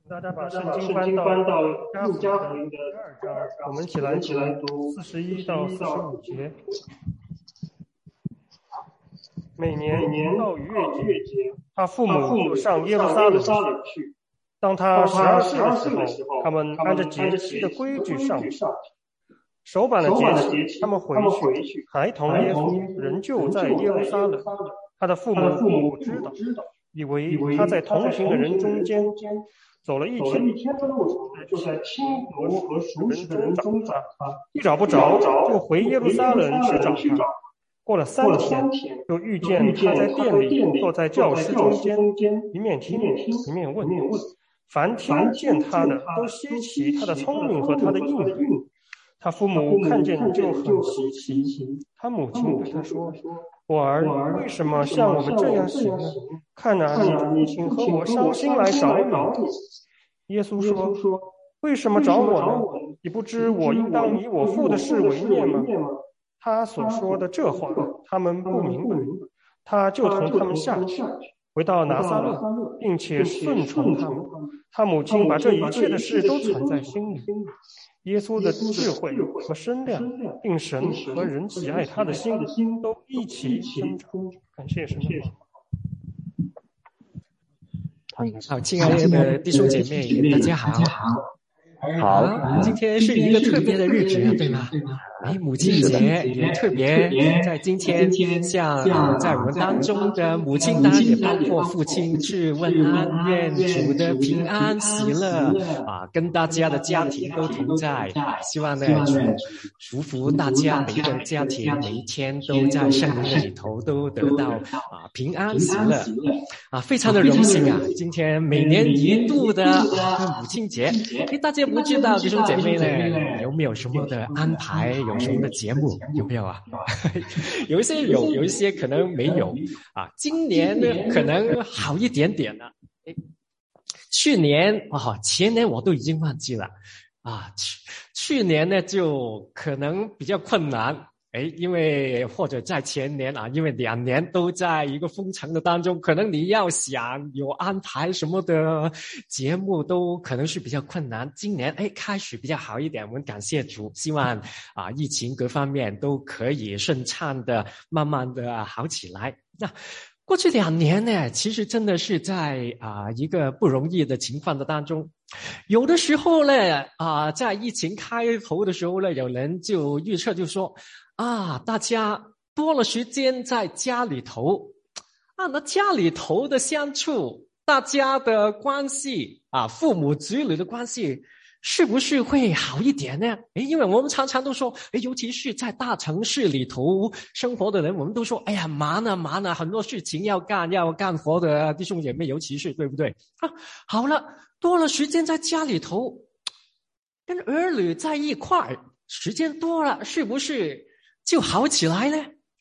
大家把圣经翻到路加福音的第2章，我们一起来读41到45节。每年到逾越节，他父母就上耶路撒冷去。当他12岁的时候，他们按着节期的规矩上去。首版的节期，他们回去，孩童耶稣仍旧在耶路撒冷。他的父母不知道，以为他在同行的人中间。走了一天的路，就在亲友和熟识的人中找他，一找不着，就回耶路撒冷去找他。过了3天，就遇见他在店里坐在教师中间，一面听一面问。凡听见他的都稀奇他的聪明和他的应允。他父母看见就很稀奇。他母亲对他说：“我儿，为什么像我们这样行呢？看啊，你父亲和我伤心来找你。”耶稣说：“为什么找我呢？你不知我应当以我父的事为念吗？”他所说的这话，他们不明白。他就同他们下去，回到拿撒勒，并且顺从他们。他母亲把这一切的事都存在心里。耶稣的智慧和身量，并神和人喜爱他的心，都一起增长。感谢神。 好，亲爱的弟兄姐妹，大家好。好，今天是一个特别的日子，对吗？母亲节也特别在今天向在我们当中的母亲，当然也包括父亲去问安，愿主的平安喜乐跟大家的家庭都同在。希望呢主祝福大家每一个家庭每一天都在圣灵的里头都得到平安喜乐非常的荣幸今天每年一度的母亲节，大家不知道弟兄姐妹呢有没有什么的安排，有什么的节目，有没有啊？有一些有一些可能没有今年呢可能好一点点了。去年前年我都已经忘记了去年呢就可能比较困难因为或者在前年因为2年都在一个封城的当中，可能你要想有安排什么的节目都可能是比较困难。今年开始比较好一点，我们感谢主，希望疫情各方面都可以顺畅的慢慢的好起来。那过去2年呢其实真的是在一个不容易的情况的当中。有的时候呢在疫情开头的时候呢，有人就预测就说大家多了时间在家里头那家里头的相处，大家的关系父母子女的关系是不是会好一点呢？因为我们常常都说尤其是在大城市里头生活的人，我们都说忙啊，很多事情要干活的弟兄姐妹，尤其是对不对好了，多了时间在家里头跟儿女在一块，时间多了是不是就好起来呢？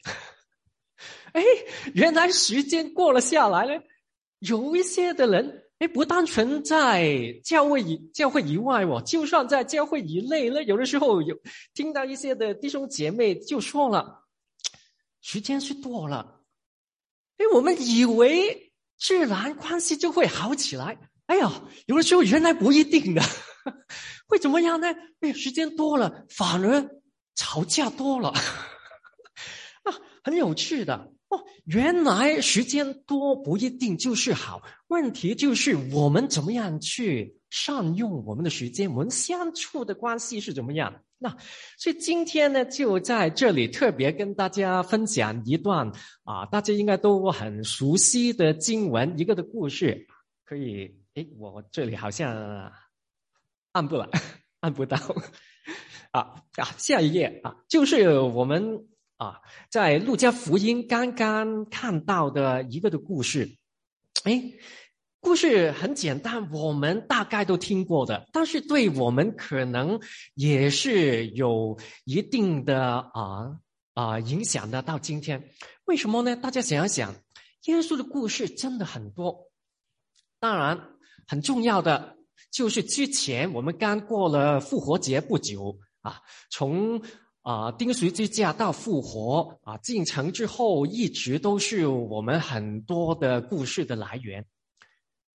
原来时间过了下来呢，有一些的人不单纯在教会以外就算在教会以内呢，有的时候有听到一些的弟兄姐妹就说了，时间是多了我们以为自然关系就会好起来，有的时候原来不一定的会怎么样呢？时间多了反而吵架多了很有趣的原来时间多不一定就是好，问题就是我们怎么样去善用我们的时间，我们相处的关系是怎么样。那所以今天呢就在这里特别跟大家分享一段大家应该都很熟悉的经文，一个的故事。可以我这里好像按不到下一页就是我们在路加福音刚刚看到的一个的故事。故事很简单，我们大概都听过的，但是对我们可能也是有一定的影响的到今天。为什么呢？大家想一想，耶稣的故事真的很多，当然很重要的就是之前我们刚过了复活节不久从钉十字架到复活进城之后，一直都是我们很多的故事的来源。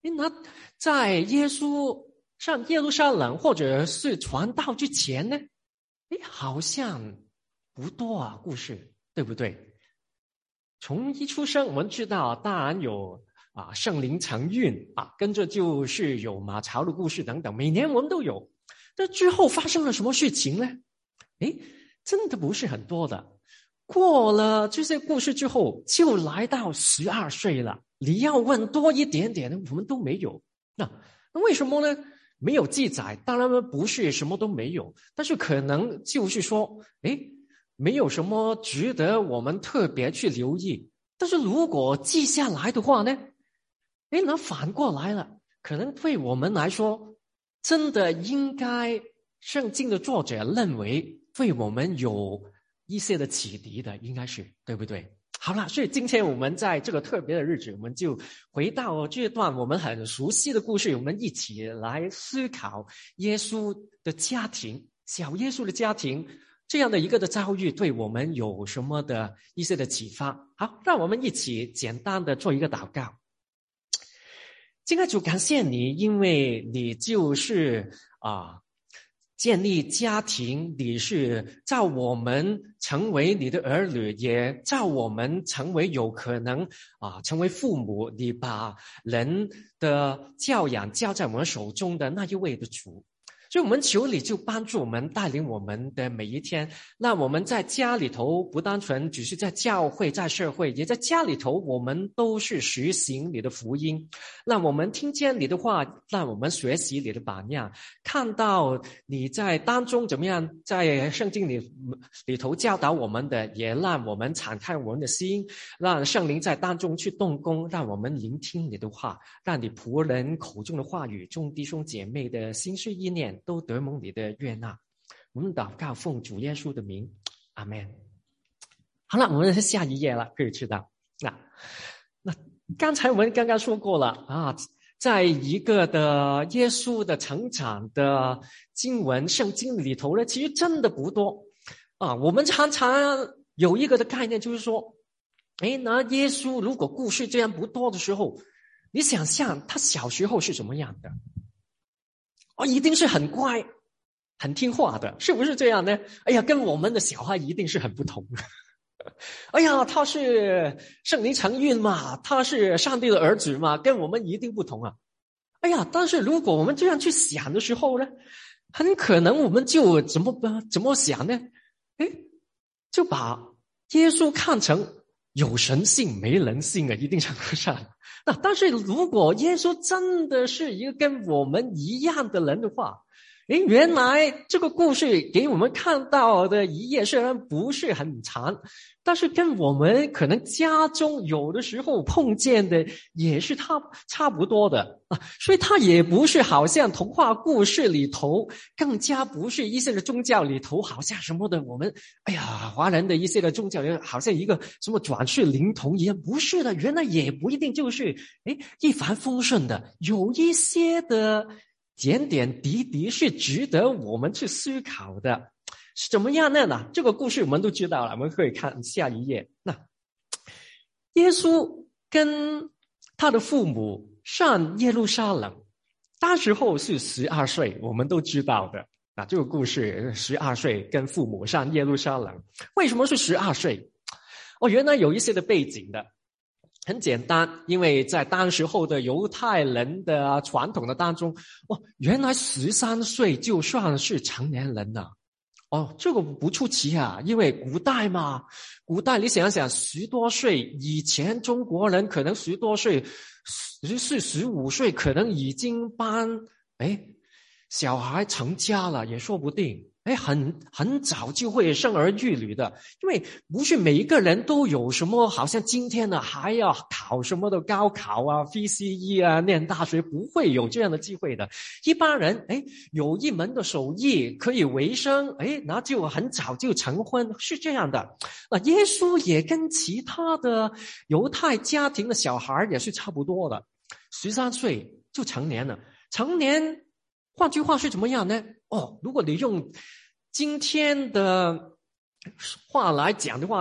那在耶稣上耶路撒冷或者是传道之前呢，好像不多啊，故事，对不对？从一出生我们知道当然有圣灵承运跟着就是有马槽的故事等等，每年我们都有。但之后发生了什么事情呢？真的不是很多的。过了这些故事之后，就来到12岁了。你要问多一点点，我们都没有。那为什么呢？没有记载，当然不是什么都没有，但是可能就是说，没有什么值得我们特别去留意。但是如果记下来的话呢，那反过来了，可能对我们来说，真的应该圣经的作者认为对我们有一些的启迪的，应该是，对不对？好了，所以今天我们在这个特别的日子，我们就回到这段我们很熟悉的故事，我们一起来思考耶稣的家庭，小耶稣的家庭这样的一个的遭遇对我们有什么的一些的启发。好，让我们一起简单的做一个祷告。亲爱的主，感谢你，因为你就是建立家庭，你是造我们成为你的儿女，也造我们成为有可能成为父母，你把人的教养交在我们手中的那一位的主。所以我们求你就帮助我们，带领我们的每一天，让我们在家里头不单纯只是在教会，在社会，也在家里头我们都是实行你的福音，让我们听见你的话，让我们学习你的榜样，看到你在当中怎么样在圣经里头教导我们的，也让我们敞开我们的心，让圣灵在当中去动工，让我们聆听你的话，让你仆人口中的话语，众弟兄姐妹的心思意念都得蒙你的悦纳。我们祷告奉主耶稣的名，阿们。好了，我们是下一页了，可以知道。那刚才我们刚刚说过了在一个的耶稣的成长的经文圣经里头呢，其实真的不多我们常常有一个的概念，就是说那耶稣如果故事这样不多的时候，你想象他小时候是什么样的？一定是很乖很听话的，是不是这样呢？跟我们的小孩一定是很不同他是圣灵承运嘛，他是上帝的儿子嘛，跟我们一定不同但是如果我们这样去想的时候呢，很可能我们就怎么想呢？就把耶稣看成有神性没人性一定程度上。但是如果耶稣真的是一个跟我们一样的人的话，原来这个故事给我们看到的一页虽然不是很长，但是跟我们可能家中有的时候碰见的也是差不多的所以它也不是好像童话故事里头，更加不是一些的宗教里头，好像什么的我们华人的一些的宗教好像一个什么转世灵童一样，不是的，原来也不一定就是一帆风顺的，有一些的点点滴滴是值得我们去思考的。是怎么样呢？这个故事我们都知道了，我们可以看下一页。耶稣跟他的父母上耶路撒冷，当时候是12岁，我们都知道的这个故事12岁跟父母上耶路撒冷。为什么是12岁？原来有一些的背景的。很简单，因为在当时候的犹太人的传统的当中原来13岁就算是成年人了这个不出奇因为古代嘛，古代你想想10多岁，以前中国人可能10多岁14、15岁可能已经帮小孩成家了也说不定很早就会生儿育女的，因为不是每一个人都有什么好像今天呢还要考什么的高考VCE 念大学，不会有这样的机会的。一般人有一门的手艺可以为生那就很早就成婚，是这样的。耶稣也跟其他的犹太家庭的小孩也是差不多的，13岁就成年了。成年换句话是怎么样呢？如果你用今天的话来讲的话呢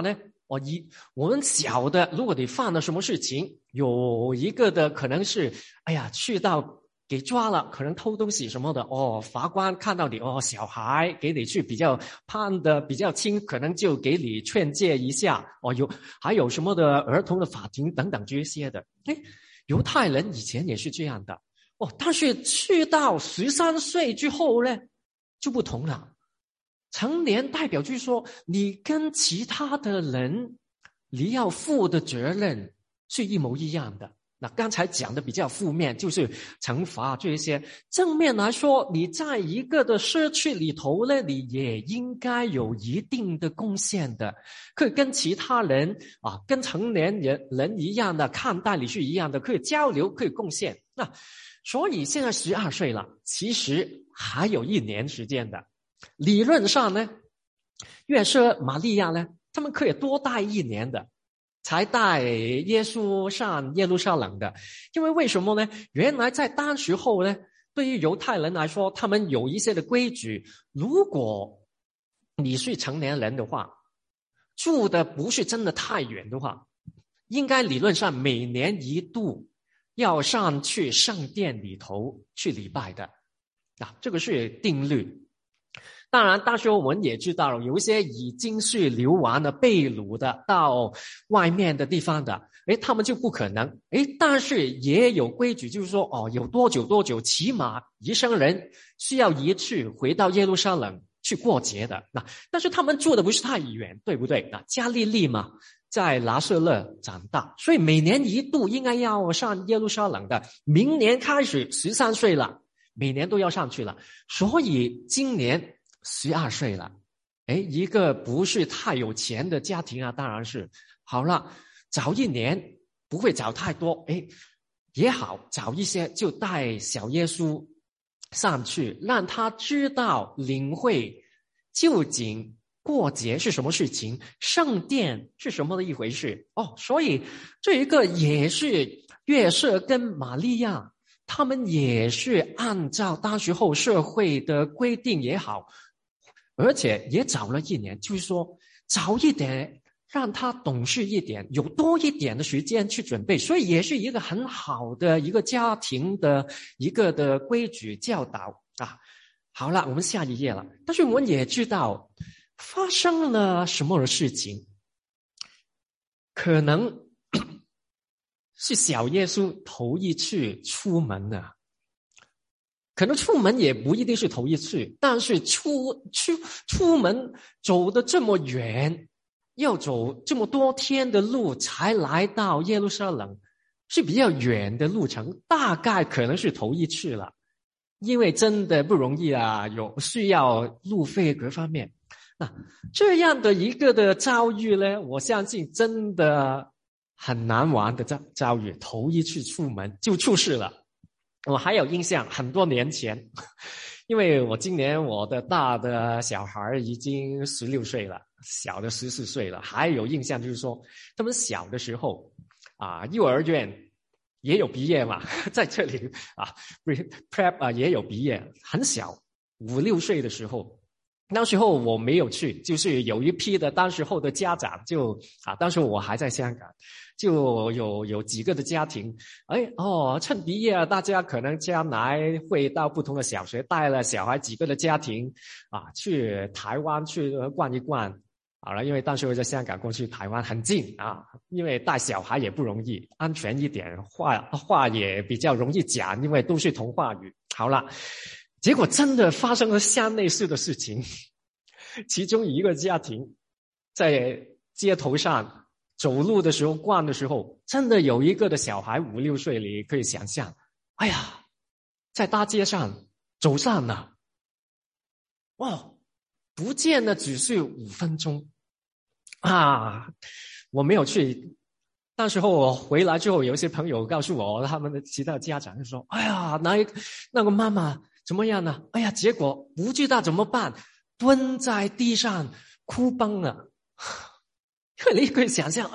我们小的，如果你犯了什么事情，有一个的可能是，去到给抓了，可能偷东西什么的，法官看到你，小孩给你去比较判的比较轻，可能就给你劝诫一下，还有什么的儿童的法庭等等这些的。犹太人以前也是这样的，但是去到13岁之后呢，就不同了。成年代表就是说，你跟其他的人，你要负的责任是一模一样的。那刚才讲的比较负面，就是惩罚这些。正面来说，你在一个的社区里头呢，你也应该有一定的贡献的，可以跟其他人跟成年人一样的看待你是一样的，可以交流，可以贡献。那所以现在12岁了，其实还有1年时间的。理论上呢，约瑟玛利亚呢，他们可以多待1年的，才带耶稣上耶路撒冷的。因为什么呢？原来在当时候呢，对于犹太人来说，他们有一些的规矩，如果你是成年人的话，住的不是真的太远的话，应该理论上每年1度要上去圣殿里头去礼拜的。这个是定律。当然当时我们也知道，有一些已经是流亡的被掳的到外面的地方的，他们就不可能。但是也有规矩，就是说有多久起码一生人需要一次回到耶路撒冷去过节的。但是他们住的不是太远，对不对？加利利嘛，在拿撒勒长大，所以每年1度应该要上耶路撒冷的。明年开始13岁了，每年都要上去了。所以今年12岁了，一个不是太有钱的家庭当然是好了，早1年不会早太多，也好，早一些就带小耶稣上去，让他知道领会究竟过节是什么事情，圣殿是什么的一回事。所以这一个也是约瑟跟玛利亚他们也是按照当时候社会的规定也好，而且也早了1年，就是说早一点让他懂事一点，有多一点的时间去准备，所以也是一个很好的一个家庭的一个的规矩教导好了，我们下一页了。但是我们也知道发生了什么的事情，可能是小耶稣头一次出门了。可能出门也不一定是头一次，但是出门走得这么远，要走这么多天的路才来到耶路撒冷，是比较远的路程，大概可能是头一次了。因为真的不容易有需要路费各方面。那这样的一个的遭遇呢，我相信真的很难玩的遭遇，头一次出门就出事了。我还有印象，很多年前，因为我今年我的大的小孩已经16岁了，小的14岁了，还有印象就是说，他们小的时候幼儿园也有毕业嘛，在这里prep 也有毕业，很小5、6岁的时候。那时候我没有去，就是有一批的当时候的家长就当时我还在香港，就有几个的家庭，趁毕业大家可能将来会到不同的小学，带了小孩几个的家庭去台湾去逛一逛。好了，因为当时我在香港过去台湾很近因为带小孩也不容易，安全一点，话也比较容易讲，因为都是童话语。好了，结果真的发生了像类似的事情，其中一个家庭在街头上走路的时候逛的时候，真的有一个的小孩5、6岁，你可以想象，在大街上走上了，不见了只是5分钟我没有去。那时候我回来之后，有一些朋友告诉我，他们的其他家长就说那个妈妈怎么样呢？结果不知道怎么办，蹲在地上哭崩了。你可以想象，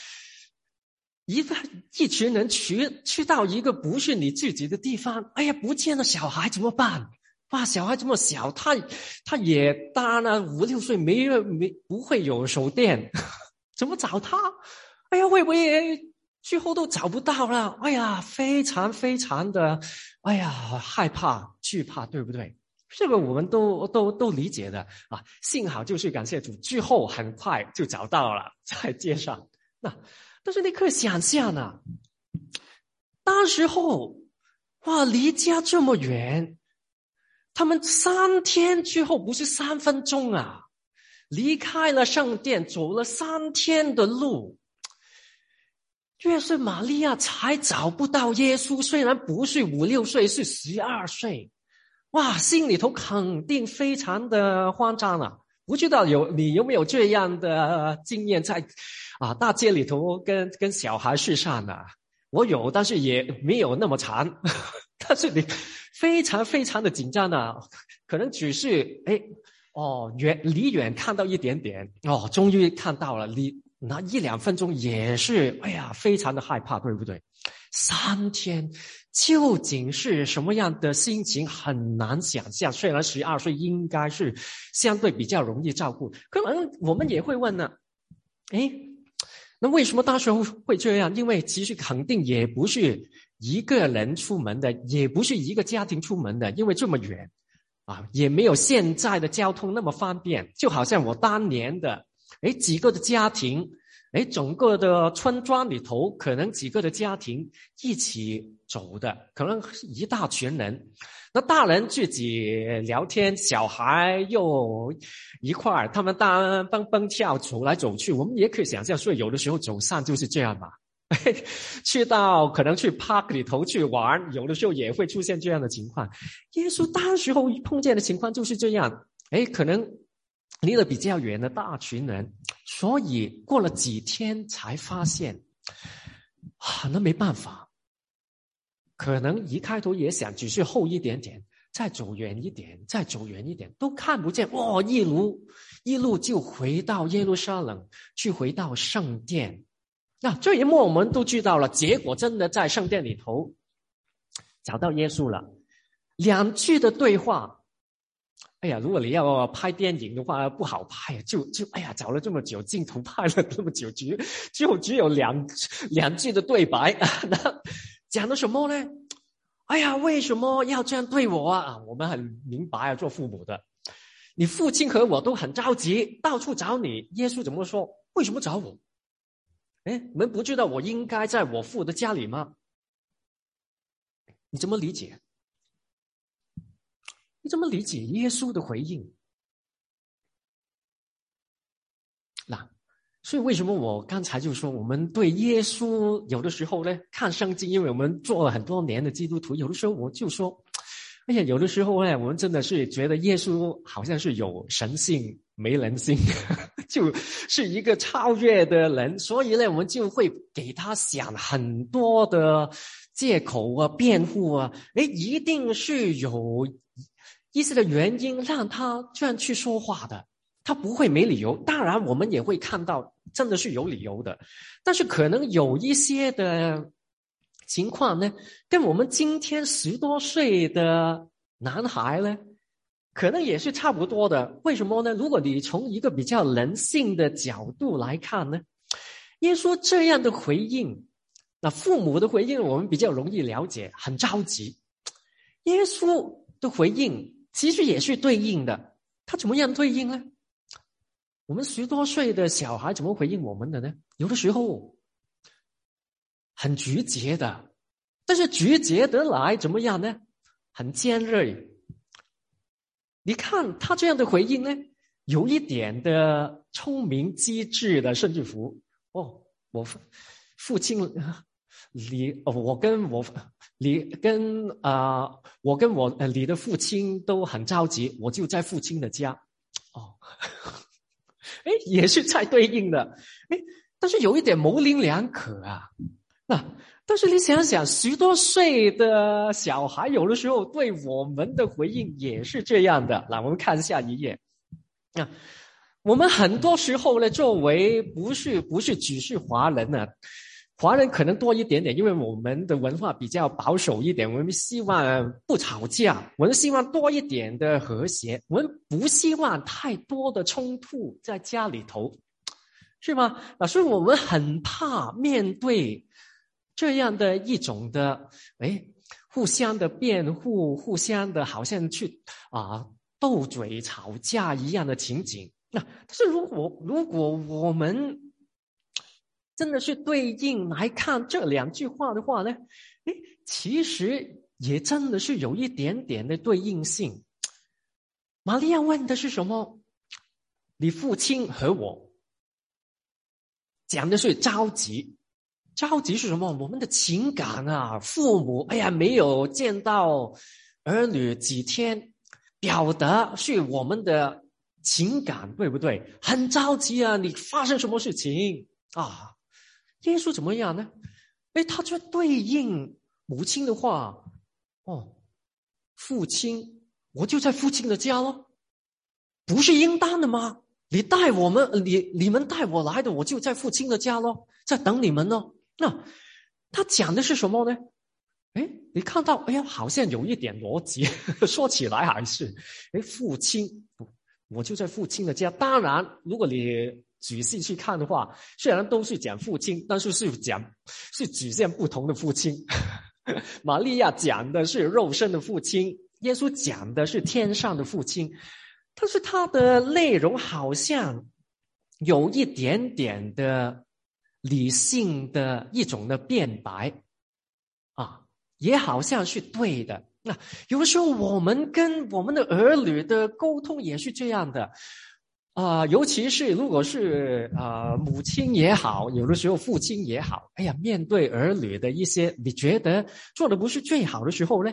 一群人去到一个不是你自己的地方，不见了小孩怎么办？小孩这么小，他也大了5、6岁，不会有手电， 怎么找他？哎呀，会不会最后都找不到了？哎呀，非常非常的，哎呀，害怕、惧怕，对不对？这个我们都理解的啊。幸好就是感谢主，最后很快就找到了，在街上。那但是你可以想象啊，当时候哇，离家这么远，他们3天之后不是3分钟啊，离开了圣殿，走了3天的路。约瑟玛利亚才找不到耶稣，虽然不是5、6岁，是12岁。哇，心里头肯定非常的慌张啊！不知道你有没有这样的经验，在大街里头跟小孩试上啊？我有，但是也没有那么长。但是你非常非常的紧张啊，可能只是离远看到一点点，终于看到了，那1、2分钟也是，哎呀，非常的害怕，对不对？3天究竟是什么样的心情很难想象。虽然12岁应该是相对比较容易照顾，可能我们也会问呢，那为什么当时会这样？因为其实肯定也不是一个人出门的，也不是一个家庭出门的，因为这么远也没有现在的交通那么方便。就好像我当年的几个的家庭，整个的村庄里头可能几个的家庭一起走的，可能一大群人，那大人自己聊天，小孩又一块儿，他们蹦跳走来走去，我们也可以想象，所以有的时候走上就是这样吧。去到可能去 park 里头去玩，有的时候也会出现这样的情况。耶稣当时候碰见的情况就是这样，可能离得比较远的大群人，所以过了几天才发现那没办法，可能一开头也想只是后一点点，再走远一点，再走远一点，都看不见。一路就回到耶路撒冷，去回到圣殿。那这一幕我们都知道了，结果真的在圣殿里头找到耶稣了，2句的对话。哎呀，如果你要拍电影的话不好拍，就找了这么久，镜头拍了这么久，只有两句的对白。那讲的什么呢？哎呀，为什么要这样对我啊？我们很明白做父母的，你父亲和我都很着急，到处找你。耶稣怎么说？为什么找我？你们不知道我应该在我父的家里吗？你怎么理解？你怎么理解耶稣的回应？所以为什么我刚才就说我们对耶稣有的时候呢看圣经，因为我们做了很多年的基督徒，有的时候我就说，哎呀，有的时候呢我们真的是觉得耶稣好像是有神性没人性，就是一个超越的人，所以呢我们就会给他想很多的借口啊、辩护啊，一定是有一些的原因让他这样去说话的。他不会没理由，当然我们也会看到真的是有理由的，但是可能有一些的情况呢，跟我们今天10多岁的男孩呢，可能也是差不多的。为什么呢？如果你从一个比较人性的角度来看呢，耶稣这样的回应，那父母的回应我们比较容易了解，很着急。耶稣的回应其实也是对应的，他怎么样对应呢？我们10多岁的小孩怎么回应我们的呢？有的时候很直接的，但是直接得来怎么样呢？很尖锐。你看他这样的回应呢，有一点的聪明机智的，甚至乎我父亲你的父亲都很着急，我就在父亲的家。也是在对应的，但是有一点模棱两可啊。但是你想想，10多岁的小孩有的时候对我们的回应也是这样的。我们看下一页。我们很多时候呢，作为不是只是华人呢，华人可能多一点点，因为我们的文化比较保守一点，我们希望不吵架，我们希望多一点的和谐，我们不希望太多的冲突在家里头。 是吗？所以我们很怕面对这样的一种的互相的辩护，互相的好像去斗嘴吵架一样的情景。但是如果我们真的是对应来看这两句话的话呢，其实也真的是有一点点的对应性。玛利亚问的是什么？你父亲和我，讲的是着急。着急是什么？我们的情感啊，父母没有见到儿女几天，表达是我们的情感，对不对？很着急啊，你发生什么事情啊？耶稣怎么样呢？他就对应母亲的话，父亲，我就在父亲的家咯，不是应当的吗？你们带我来的，我就在父亲的家咯，在等你们咯。那他讲的是什么呢？你看到好像有一点逻辑，说起来还是父亲，我就在父亲的家。当然如果你仔细去看的话，虽然都是讲父亲，但是是指向不同的父亲。玛利亚讲的是肉身的父亲，耶稣讲的是天上的父亲，但是它的内容好像有一点点的理性的一种的辩白也好像是对的。那有的时候我们跟我们的儿女的沟通也是这样的尤其是如果是母亲也好，有的时候父亲也好，面对儿女的一些你觉得做的不是最好的时候呢，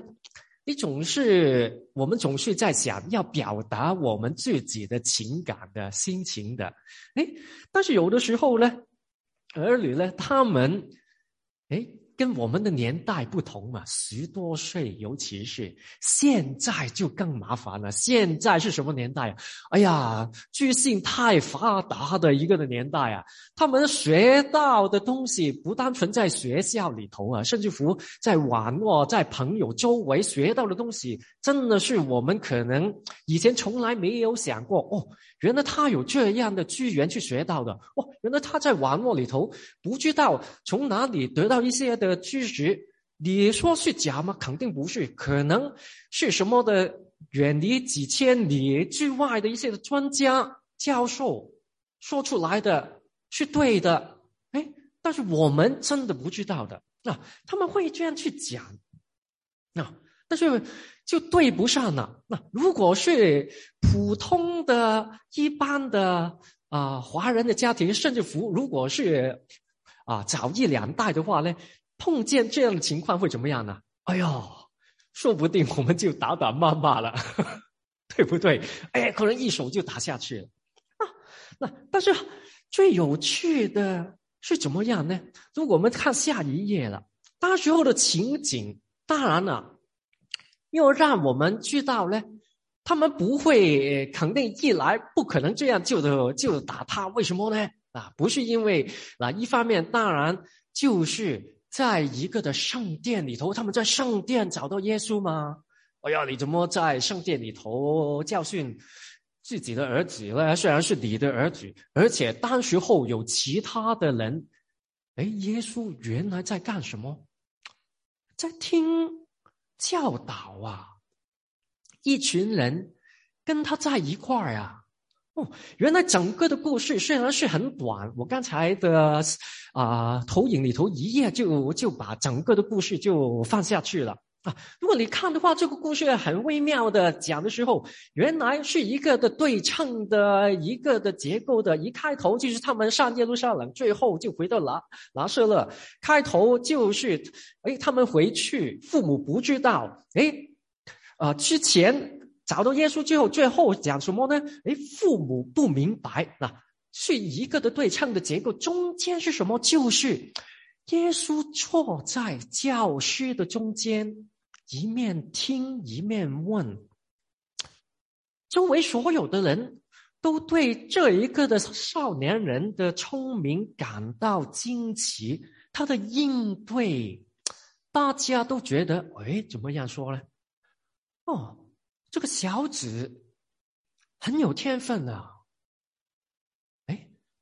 我们总是在想要表达我们自己的情感的心情的，但是有的时候呢，儿女呢，他们跟我们的年代不同嘛，10多岁，尤其是现在就更麻烦了。现在是什么年代资讯太发达的一个的年代啊，他们学到的东西不单纯在学校里头甚至乎在网络在朋友周围学到的东西，真的是我们可能以前从来没有想过原来他有这样的资源去学到的原来他在网络里头不知道从哪里得到一些的知识，你说是假吗？肯定不是，可能是什么的远离几千里之外的一些的专家教授说出来的是对的，但是我们真的不知道的他们会这样去讲但是就对不上了。那如果是普通的一般的华人的家庭，甚至乎如果是早1、2代的话呢，碰见这样的情况会怎么样呢？说不定我们就打骂骂了，对不对？可能一手就打下去了但是最有趣的是怎么样呢？如果我们看下一页了，那时候的情景，当然了又让我们知道呢，他们不会肯定一来不可能这样就打他，为什么呢？不是因为一方面当然就是在一个的圣殿里头，他们在圣殿找到耶稣吗？你怎么在圣殿里头教训自己的儿子呢？虽然是你的儿子，而且当时候有其他的人，耶稣原来在干什么？在听教导一群人跟他在一块儿原来整个的故事虽然是很短，我刚才的投影里头一页就把整个的故事就放下去了如果你看的话，这个故事很微妙的讲的时候，原来是一个的对称的一个的结构的，一开头就是他们上耶路撒冷，最后就回到拿撒勒，开头就是他们回去，父母不知道之前找到耶稣之后，最后讲什么呢？父母不明白是一个的对称的结构，中间是什么？就是耶稣坐在教室的中间，一面听一面问，周围所有的人都对这一个的少年人的聪明感到惊奇，他的应对大家都觉得怎么样说呢？这个小子很有天分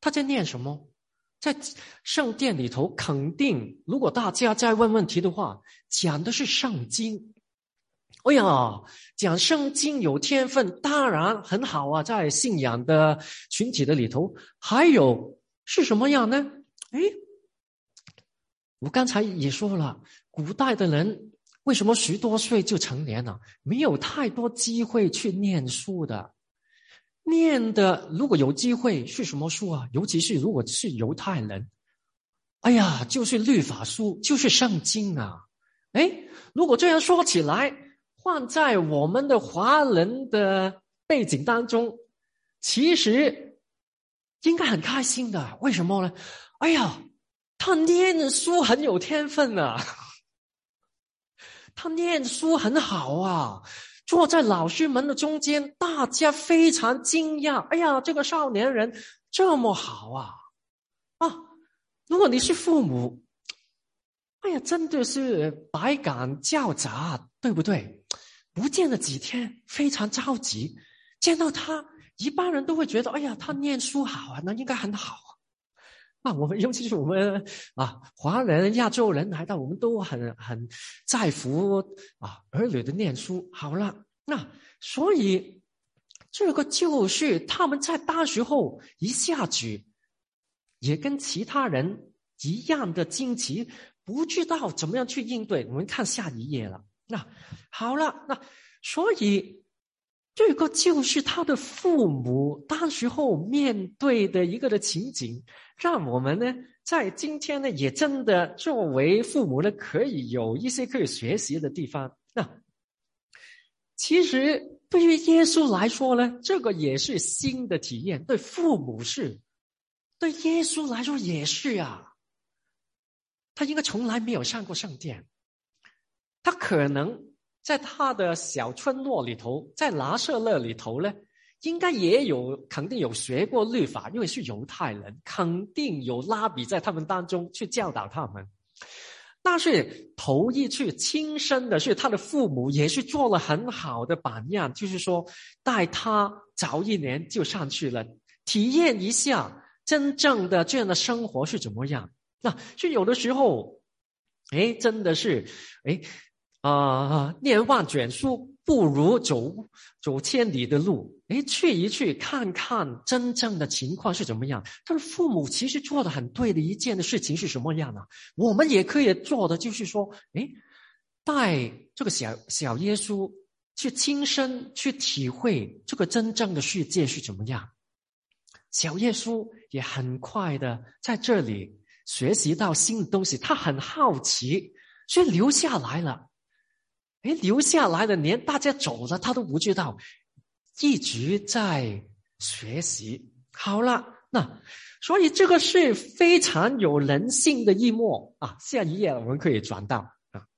他在念什么？在圣殿里头，肯定如果大家在问问题的话，讲的是圣经。哎呀，讲圣经有天分，当然很好啊，在信仰的群体的里头，还有是什么样呢？我刚才也说了，古代的人为什么10多岁就成年了？没有太多机会去念书的。念的如果有机会是什么书啊？尤其是如果是犹太人，哎呀，就是律法书，就是圣经啊。如果这样说起来，换在我们的华人的背景当中，其实应该很开心的。为什么呢？哎呀，他念书很有天分啊，他念书很好啊，坐在老师们的中间，大家非常惊讶。哎呀，这个少年人这么好啊！如果你是父母，哎呀，真的是百感交集，对不对？不见了几天，非常着急，见到他，一般人都会觉得，哎呀，他念书好啊，那应该很好啊。我们尤其是我们华人、亚洲人来到，我们都很在乎儿女的念书。好了，那所以这个就是他们在大时候一下子也跟其他人一样的惊奇，不知道怎么样去应对。我们看下一页了。那好了，那所以这个就是他的父母当时候面对的一个的情景，让我们呢在今天呢也真的作为父母呢可以有一些可以学习的地方。那其实对于耶稣来说呢，这个也是新的体验，对父母是，对耶稣来说也是啊。他应该从来没有上过圣殿，他可能在他的小村落里头，在拿撒勒里头呢，应该肯定有学过律法，因为是犹太人，肯定有拉比在他们当中去教导他们。但是头一次亲身的是他的父母也是做了很好的榜样，就是说带他早1年就上去了，体验一下真正的这样的生活是怎么样。那就有的时候真的是念万卷书不如走千里的路。去一去看看真正的情况是怎么样。他的父母其实做的很对的一件的事情是什么样呢？我们也可以做的就是说带这个小耶稣去亲身去体会这个真正的世界是怎么样。小耶稣也很快的在这里学习到新的东西，他很好奇，所以留下来了。留下来了，连大家走了他都不知道，一直在学习。好了，那所以这个是非常有人性的一幕啊。下一页我们可以转到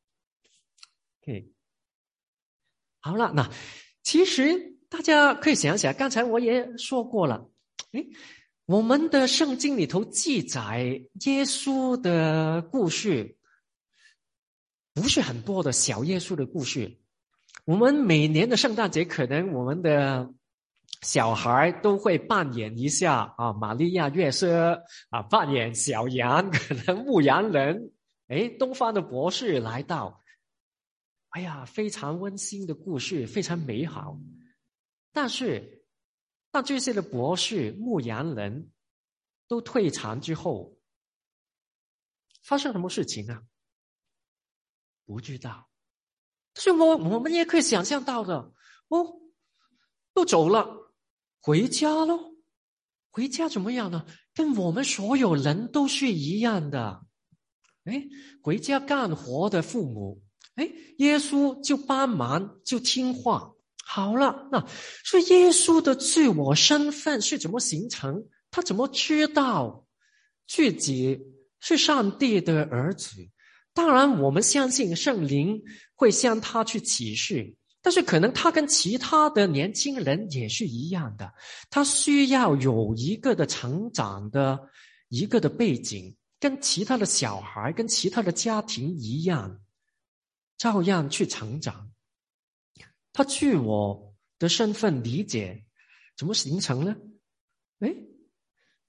OK。好了，那其实大家可以想想，刚才我也说过了，我们的圣经里头记载耶稣的故事不是很多的，小耶稣的故事。我们每年的圣诞节，可能我们的小孩都会扮演一下玛利亚、约瑟扮演小羊，可能牧羊人，东方的博士来到，哎呀，非常温馨的故事，非常美好。但是当这些的博士、牧羊人都退场之后，发生什么事情啊？不知道。但是我们也可以想象到的，都走了，回家咯。回家怎么样呢？跟我们所有人都是一样的。回家干活的父母，耶稣就帮忙，就听话。好了，那所以耶稣的自我身份是怎么形成？他怎么知道自己是上帝的儿子？当然我们相信圣灵会向他去启示，但是可能他跟其他的年轻人也是一样的，他需要有一个的成长的一个的背景，跟其他的小孩跟其他的家庭一样，照样去成长。他自我的身份理解怎么形成呢？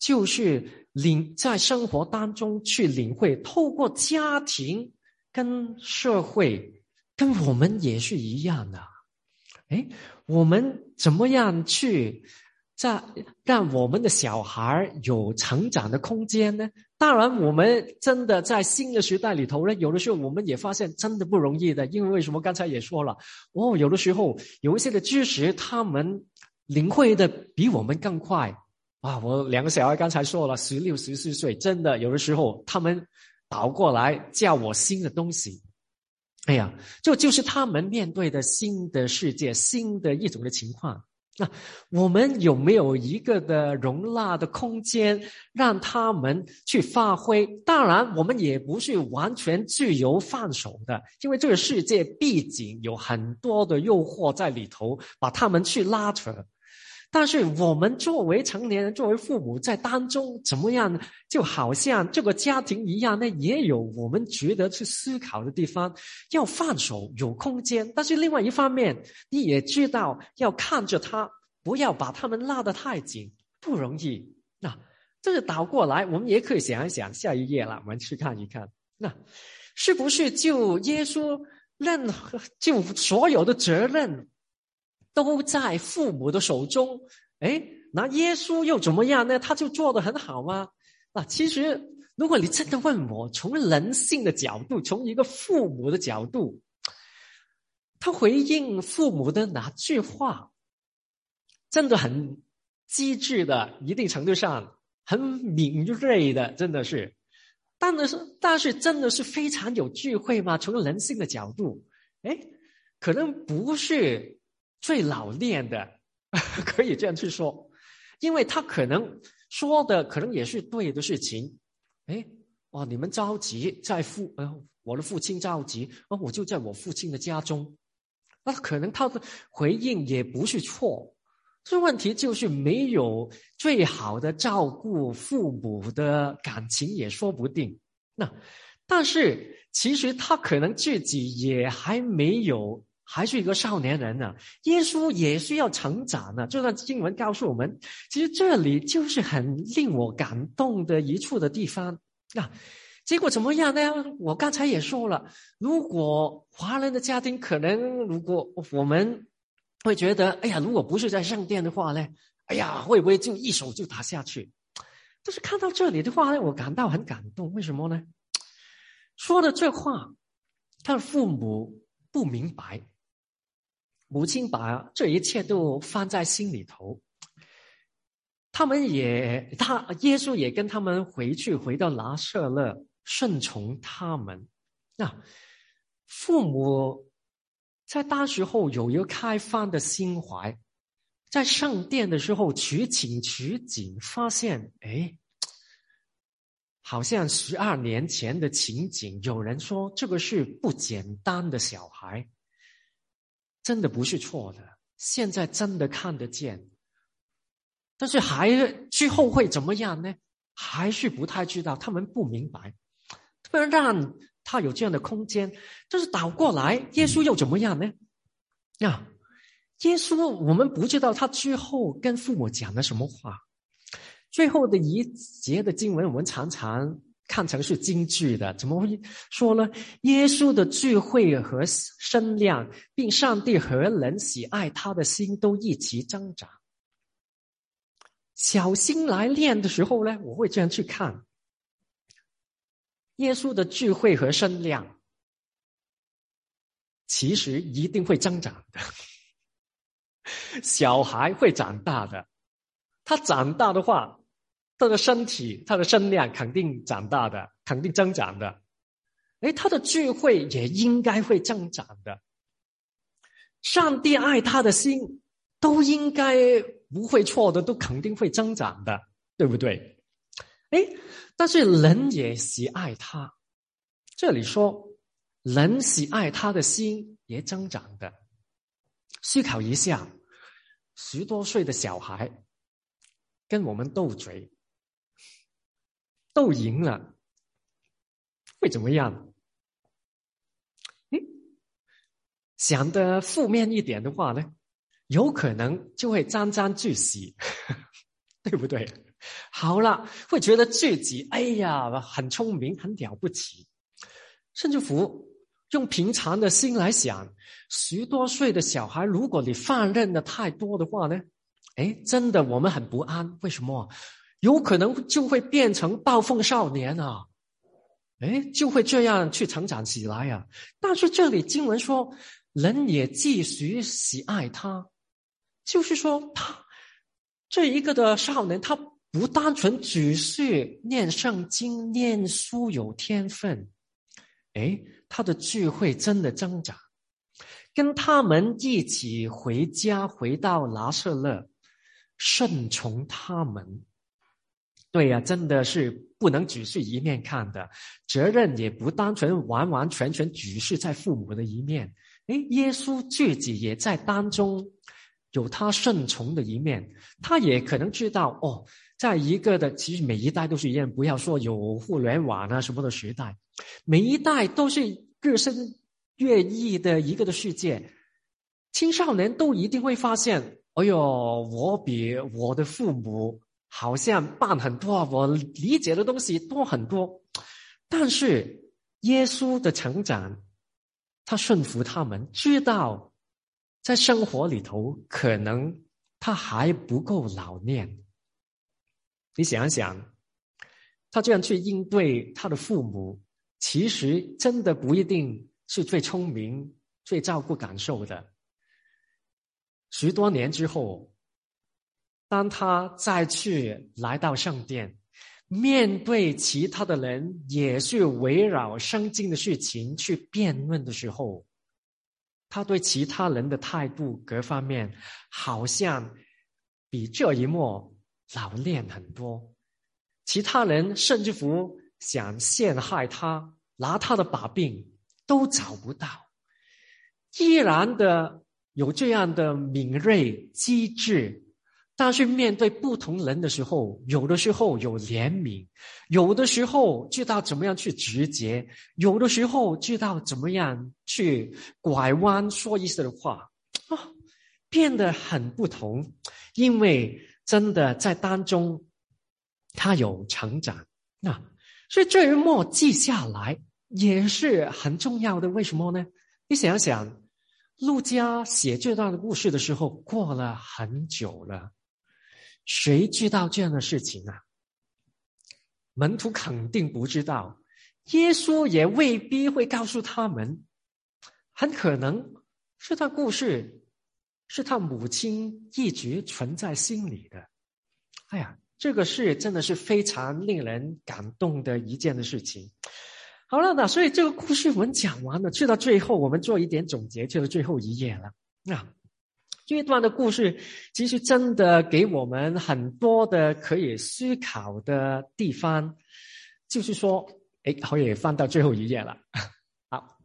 就是在生活当中去领会，透过家庭跟社会，跟我们也是一样的。我们怎么样去让我们的小孩有成长的空间呢？当然我们真的在新的时代里头呢，有的时候我们也发现真的不容易的。因为为什么刚才也说了，有的时候有一些的知识他们领会的比我们更快。我2个小孩刚才说了16、14岁，真的有的时候他们倒过来教我新的东西。就是他们面对的新的世界，新的一种的情况。那我们有没有一个的容纳的空间让他们去发挥？当然我们也不是完全自由放手的，因为这个世界毕竟有很多的诱惑在里头把他们去拉扯。但是我们作为成年人，作为父母在当中怎么样，就好像这个家庭一样呢，也有我们值得去思考的地方。要放手，有空间，但是另外一方面你也知道要看着他，不要把他们拉得太紧，不容易。那这个倒过来我们也可以想一想，下一页了，我们去看一看，那是不是就耶稣就所有的责任都在父母的手中？那耶稣又怎么样呢？他就做得很好吗？其实如果你真的问我，从人性的角度，从一个父母的角度，他回应父母的哪句话真的很机智的，一定程度上很敏锐的，真的是。但是真的是非常有智慧吗？从人性的角度，可能不是最老练的可以这样去说。因为他可能说的可能也是对的事情。你们着急我的父亲着急，我就在我父亲的家中。那可能他的回应也不是错，这问题就是没有最好的照顾父母的感情也说不定。但是其实他可能自己也还是一个少年人呢。耶稣也需要成长呢。这段经文告诉我们，其实这里就是很令我感动的一处的地方。结果怎么样呢？我刚才也说了，如果华人的家庭，可能如果我们会觉得，如果不是在圣殿的话呢，会不会就一手就打下去？但是看到这里的话呢，我感到很感动。为什么呢？说的这话，他的父母不明白，母亲把这一切都放在心里头。耶稣也跟他们回到拿撒勒，顺从他们。父母在当时候有一个开放的心怀，在圣殿的时候取景，发现好像12年前的情景。有人说这个是不简单的小孩，真的不是错的，现在真的看得见。但是之后会怎么样呢？还是不太知道，他们不明白，不然让他有这样的空间。但是倒过来，耶稣又怎么样呢？耶稣我们不知道他之后跟父母讲了什么话。最后的一节的经文我们常常看成是京剧的，怎么会说呢？耶稣的智慧和身量，并上帝和人喜爱他的心都一起增长。小心来练的时候呢，我会这样去看，耶稣的智慧和身量其实一定会增长的。小孩会长大的，他长大的话，他的身体他的身量肯定长大的，肯定增长的。他的智慧也应该会增长的。上帝爱他的心都应该不会错的，都肯定会增长的，对不对？但是人也喜爱他，这里说人喜爱他的心也增长的。思考一下，10多岁的小孩跟我们斗嘴，斗赢了会怎么样？想的负面一点的话呢，有可能就会沾沾自喜对不对？ 好了，会觉得自己哎呀很聪明，很了不起，甚至乎用平常的心来想，10多岁的小孩，如果你放任的太多的话呢，真的我们很不安。为什么？有可能就会变成暴风少年啊，就会这样去成长起来啊。但是这里经文说，人也继续喜爱他，就是说他这一个的少年，他不单纯只是念圣经、念书有天分，他的智慧真的增长，跟他们一起回家，回到拿撒勒，顺从他们。对呀，真的是不能只是一面看的，责任也不单纯完完全全只是在父母的一面。耶稣自己也在当中有他顺从的一面，他也可能知道在一个的，其实每一代都是一样，不要说有互联网啊什么的时代，每一代都是日新月异的一个的世界，青少年都一定会发现，我比我的父母好像棒很多，我理解的东西多很多。但是耶稣的成长，他顺服他们，知道在生活里头可能他还不够老练。你想想，他这样去应对他的父母，其实真的不一定是最聪明、最照顾感受的。10多年之后，当他再去来到圣殿，面对其他的人也是围绕圣经的事情去辩论的时候，他对其他人的态度各方面好像比这一幕老练很多。其他人甚至乎想陷害他，拿他的把柄都找不到，依然的有这样的敏锐机智。但是面对不同人的时候，有的时候有怜悯，有的时候知道怎么样去直接，有的时候知道怎么样去拐弯说意思的话，变得很不同。因为真的在当中他有成长，所以这一幕记下来也是很重要的。为什么呢？你想想，路加写这段的故事的时候过了很久了，谁知道这样的事情啊？门徒肯定不知道，耶稣也未必会告诉他们，很可能这段故事是他母亲一直存在心里的。这个是真的是非常令人感动的一件的事情。好了，那所以这个故事我们讲完了，去到最后我们做一点总结，去到最后一页了。这一段的故事其实真的给我们很多的可以思考的地方，就是说可以翻到最后一页了。好，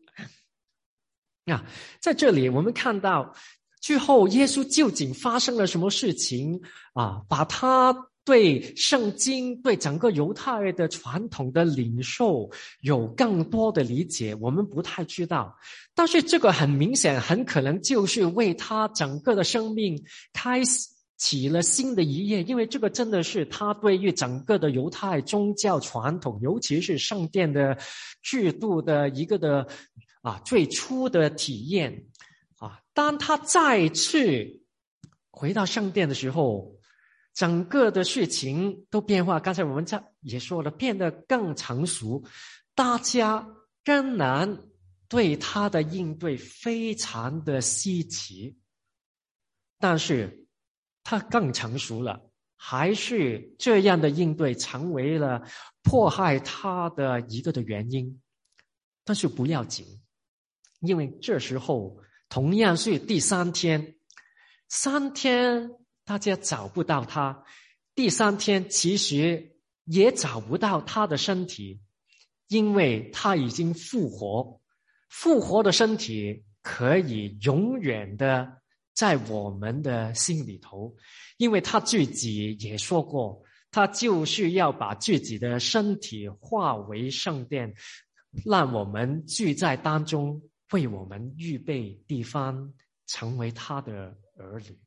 在这里我们看到最后耶稣究竟发生了什么事情把他对圣经、对整个犹太的传统的领受有更多的理解，我们不太知道。但是这个很明显，很可能就是为他整个的生命开启了新的一页，因为这个真的是他对于整个的犹太宗教传统，尤其是圣殿的制度的一个的最初的体验当他再次回到圣殿的时候，整个的事情都变化。刚才我们也说了，变得更成熟，大家仍然对他的应对非常的稀奇，但是他更成熟了，还是这样的应对成为了迫害他的一个的原因。但是不要紧，因为这时候同样是第3天，3天大家找不到他，第3天其实也找不到他的身体，因为他已经复活。复活的身体可以永远的在我们的心里头，因为他自己也说过，他就是要把自己的身体化为圣殿，让我们聚在当中，为我们预备地方，成为他的儿女。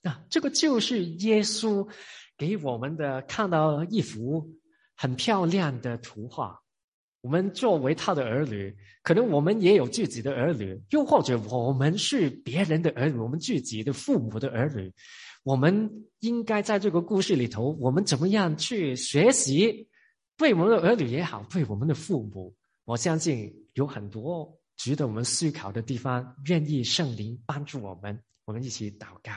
这个就是耶稣给我们的看到一幅很漂亮的图画。我们作为他的儿女，可能我们也有自己的儿女，又或者我们是别人的儿女，我们自己的父母的儿女。我们应该在这个故事里头，我们怎么样去学习，对我们的儿女也好，对我们的父母，我相信有很多值得我们思考的地方，愿意圣灵帮助我们。我们一起祷告。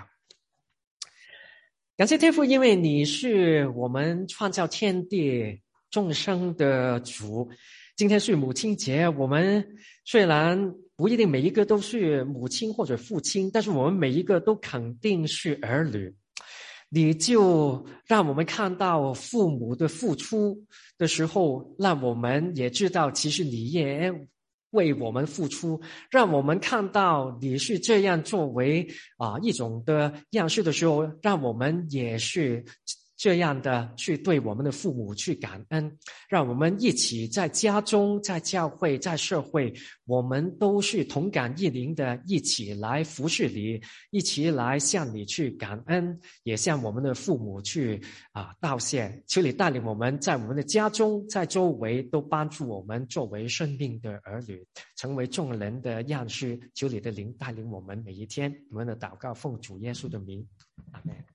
感谢天父，因为你是我们创造天地众生的主。今天是母亲节，我们虽然不一定每一个都是母亲或者父亲，但是我们每一个都肯定是儿女。你就让我们看到父母的付出的时候，让我们也知道其实你也为我们付出，让我们看到你是这样作为一种的样式的时候，让我们也是这样的去对我们的父母去感恩，让我们一起在家中、在教会、在社会，我们都是同感一灵的，一起来服侍你，一起来向你去感恩，也向我们的父母去道谢。求你带领我们在我们的家中、在周围都帮助我们作为生命的儿女，成为众人的样式。求你的灵带领我们每一天。我们的祷告奉主耶稣的名，阿们。